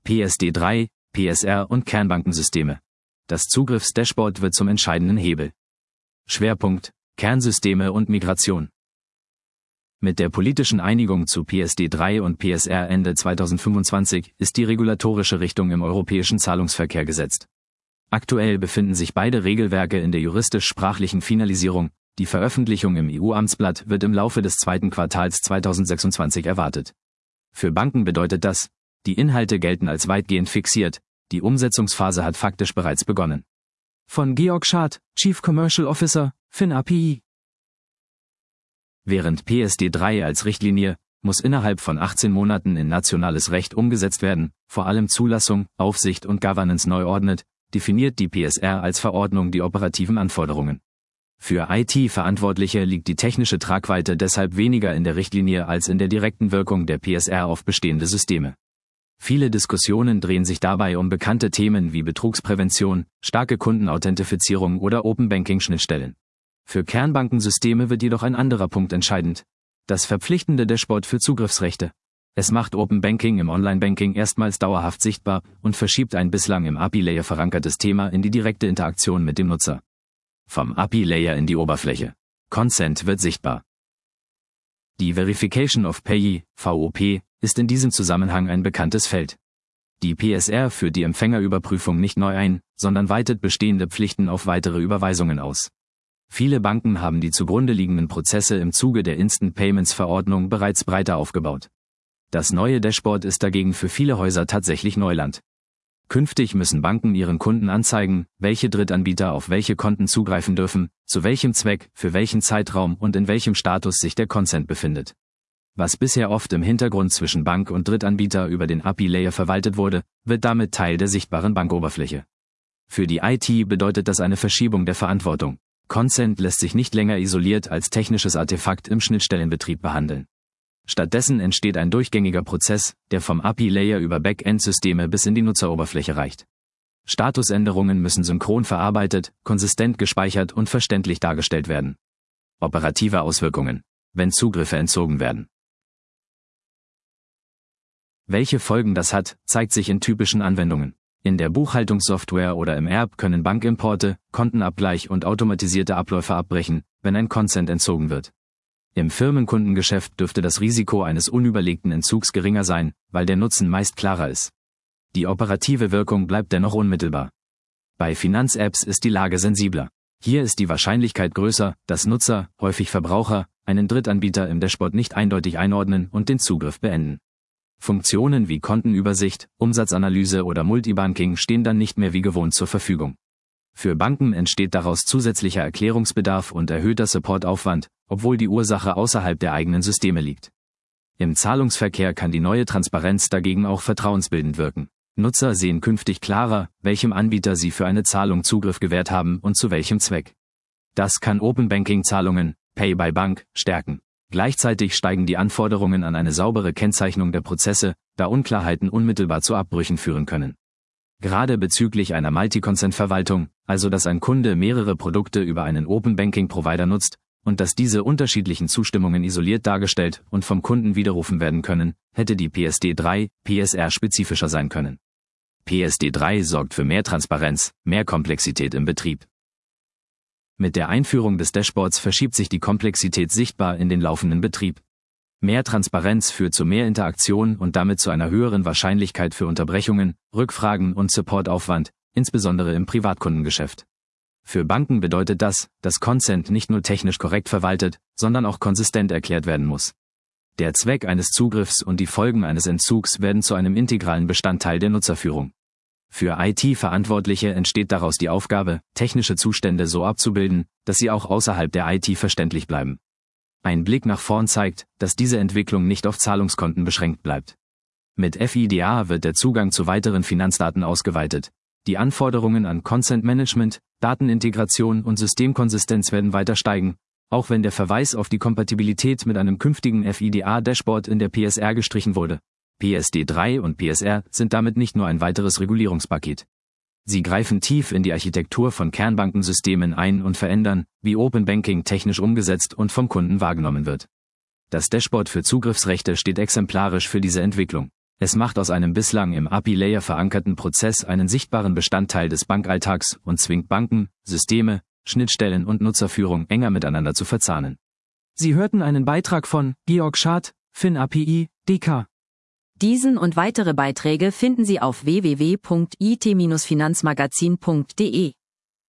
PSD3, PSR und Kernbankensysteme. Das Zugriffsdashboard wird zum entscheidenden Hebel. Schwerpunkt: Kernsysteme und Migration. Mit der politischen Einigung zu PSD3 und PSR Ende 2025 ist die regulatorische Richtung im europäischen Zahlungsverkehr gesetzt. Aktuell befinden sich beide Regelwerke in der juristisch-sprachlichen Finalisierung. Die Veröffentlichung im EU-Amtsblatt wird im Laufe des zweiten Quartals 2026 erwartet. Für Banken bedeutet das, die Inhalte gelten als weitgehend fixiert, die Umsetzungsphase hat faktisch bereits begonnen. Von Georg Schad, Chief Commercial Officer, FinAPI. Während PSD3 als Richtlinie muss innerhalb von 18 Monaten in nationales Recht umgesetzt werden, vor allem Zulassung, Aufsicht und Governance neu ordnet, definiert die PSR als Verordnung die operativen Anforderungen. Für IT-Verantwortliche liegt die technische Tragweite deshalb weniger in der Richtlinie als in der direkten Wirkung der PSR auf bestehende Systeme. Viele Diskussionen drehen sich dabei um bekannte Themen wie Betrugsprävention, starke Kundenauthentifizierung oder Open-Banking-Schnittstellen. Für Kernbankensysteme wird jedoch ein anderer Punkt entscheidend: das verpflichtende Dashboard für Zugriffsrechte. Es macht Open Banking im Online-Banking erstmals dauerhaft sichtbar und verschiebt ein bislang im API-Layer verankertes Thema in die direkte Interaktion mit dem Nutzer. Vom API-Layer in die Oberfläche. Consent wird sichtbar. Die Verification of Payee, VOP, ist in diesem Zusammenhang ein bekanntes Feld. Die PSR führt die Empfängerüberprüfung nicht neu ein, sondern weitet bestehende Pflichten auf weitere Überweisungen aus. Viele Banken haben die zugrunde liegenden Prozesse im Zuge der Instant Payments Verordnung bereits breiter aufgebaut. Das neue Dashboard ist dagegen für viele Häuser tatsächlich Neuland. Künftig müssen Banken ihren Kunden anzeigen, welche Drittanbieter auf welche Konten zugreifen dürfen, zu welchem Zweck, für welchen Zeitraum und in welchem Status sich der Consent befindet. Was bisher oft im Hintergrund zwischen Bank und Drittanbieter über den API-Layer verwaltet wurde, wird damit Teil der sichtbaren Bankoberfläche. Für die IT bedeutet das eine Verschiebung der Verantwortung. Consent lässt sich nicht länger isoliert als technisches Artefakt im Schnittstellenbetrieb behandeln. Stattdessen entsteht ein durchgängiger Prozess, der vom API-Layer über Backend-Systeme bis in die Nutzeroberfläche reicht. Statusänderungen müssen synchron verarbeitet, konsistent gespeichert und verständlich dargestellt werden. Operative Auswirkungen: wenn Zugriffe entzogen werden. Welche Folgen das hat, zeigt sich in typischen Anwendungen. In der Buchhaltungssoftware oder im ERP können Bankimporte, Kontenabgleich und automatisierte Abläufe abbrechen, wenn ein Consent entzogen wird. Im Firmenkundengeschäft dürfte das Risiko eines unüberlegten Entzugs geringer sein, weil der Nutzen meist klarer ist. Die operative Wirkung bleibt dennoch unmittelbar. Bei Finanz-Apps ist die Lage sensibler. Hier ist die Wahrscheinlichkeit größer, dass Nutzer, häufig Verbraucher, einen Drittanbieter im Dashboard nicht eindeutig einordnen und den Zugriff beenden. Funktionen wie Kontenübersicht, Umsatzanalyse oder Multibanking stehen dann nicht mehr wie gewohnt zur Verfügung. Für Banken entsteht daraus zusätzlicher Erklärungsbedarf und erhöhter Supportaufwand, obwohl die Ursache außerhalb der eigenen Systeme liegt. Im Zahlungsverkehr kann die neue Transparenz dagegen auch vertrauensbildend wirken. Nutzer sehen künftig klarer, welchem Anbieter sie für eine Zahlung Zugriff gewährt haben und zu welchem Zweck. Das kann Open-Banking-Zahlungen, Pay by Bank, stärken. Gleichzeitig steigen die Anforderungen an eine saubere Kennzeichnung der Prozesse, da Unklarheiten unmittelbar zu Abbrüchen führen können. Gerade bezüglich einer Multi-Consent-Verwaltung, also dass ein Kunde mehrere Produkte über einen Open-Banking-Provider nutzt und dass diese unterschiedlichen Zustimmungen isoliert dargestellt und vom Kunden widerrufen werden können, hätte die PSD3, PSR spezifischer sein können. PSD3 sorgt für mehr Transparenz, mehr Komplexität im Betrieb. Mit der Einführung des Dashboards verschiebt sich die Komplexität sichtbar in den laufenden Betrieb. Mehr Transparenz führt zu mehr Interaktion und damit zu einer höheren Wahrscheinlichkeit für Unterbrechungen, Rückfragen und Supportaufwand, insbesondere im Privatkundengeschäft. Für Banken bedeutet das, dass Consent nicht nur technisch korrekt verwaltet, sondern auch konsistent erklärt werden muss. Der Zweck eines Zugriffs und die Folgen eines Entzugs werden zu einem integralen Bestandteil der Nutzerführung. Für IT-Verantwortliche entsteht daraus die Aufgabe, technische Zustände so abzubilden, dass sie auch außerhalb der IT verständlich bleiben. Ein Blick nach vorn zeigt, dass diese Entwicklung nicht auf Zahlungskonten beschränkt bleibt. Mit FIDA wird der Zugang zu weiteren Finanzdaten ausgeweitet. Die Anforderungen an Consent Management, Datenintegration und Systemkonsistenz werden weiter steigen, auch wenn der Verweis auf die Kompatibilität mit einem künftigen FIDA-Dashboard in der PSR gestrichen wurde. PSD3 und PSR sind damit nicht nur ein weiteres Regulierungspaket. Sie greifen tief in die Architektur von Kernbankensystemen ein und verändern, wie Open Banking technisch umgesetzt und vom Kunden wahrgenommen wird. Das Dashboard für Zugriffsrechte steht exemplarisch für diese Entwicklung. Es macht aus einem bislang im API-Layer verankerten Prozess einen sichtbaren Bestandteil des Bankalltags und zwingt Banken, Systeme, Schnittstellen und Nutzerführung enger miteinander zu verzahnen. Sie hörten einen Beitrag von Georg Schad, FinAPI, DK. Diesen und weitere Beiträge finden Sie auf www.it-finanzmagazin.de.